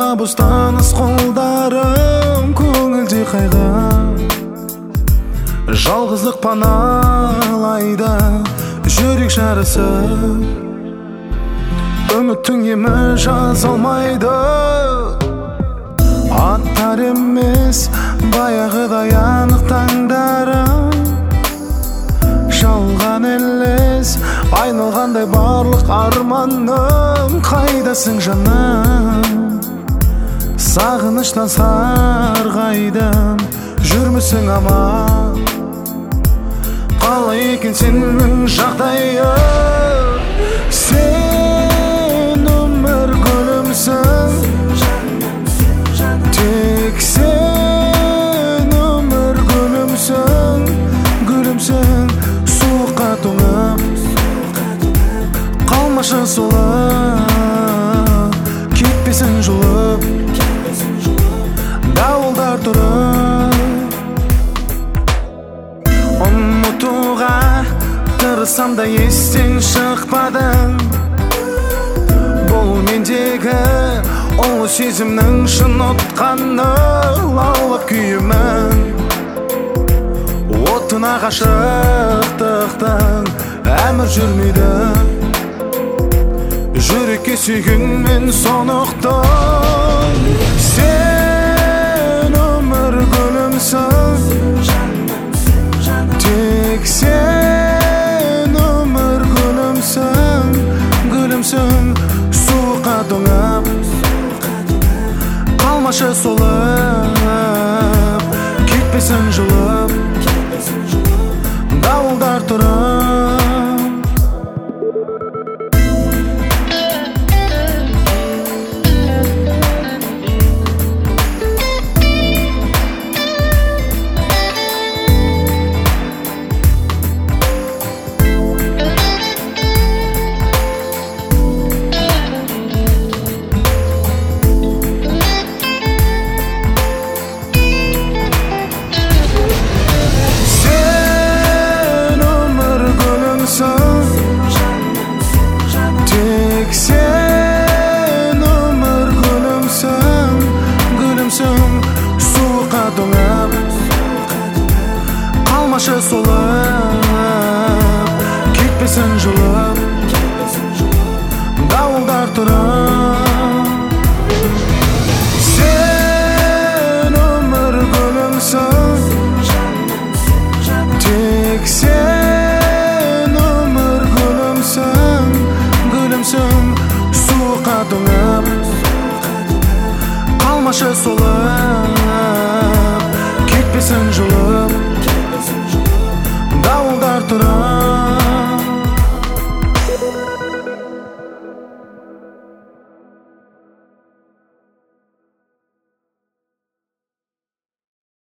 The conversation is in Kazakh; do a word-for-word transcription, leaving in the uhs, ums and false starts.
табыстаныс қолдарым көңілде қайғы, жалғыздық паналайды жүрек жарысы. Үміттің емі жазылмайды, аттар емес баяғыдай анық таңдарым. Жалған елес айналғандай барлық арманым. Қайдасың жаным, сағыныштан сарғайдым, жүрмісің аман? Қалай екен сенің жағдайың? Сен өмір гүлімсің, тек сен өмір гүлімсің, гүлімсің. Суыққа тоңып қалмашы солып, кетпесін жұлып дауылдар тұрып. Ұмытуға тырысам да естен шықпадың. Бұл мендегі ұлы сезімнің шын отқаны, лаулап күйімін. Отына ғашықтықтың әмір жүрмейді, жүрекке сүйгенмен сонықты. Сен өмір гүлімсің, тек сен өмір гүлімсің, гүлімсің. Суыққа тоңып қалмашы солып, кетпесін жұлып дауылдар тұрып. Тек сен өмір гүлімсің, гүлімсің. Суыққа тоңып қалмашы солып, кетпесін жұлып дауылдар тұрып.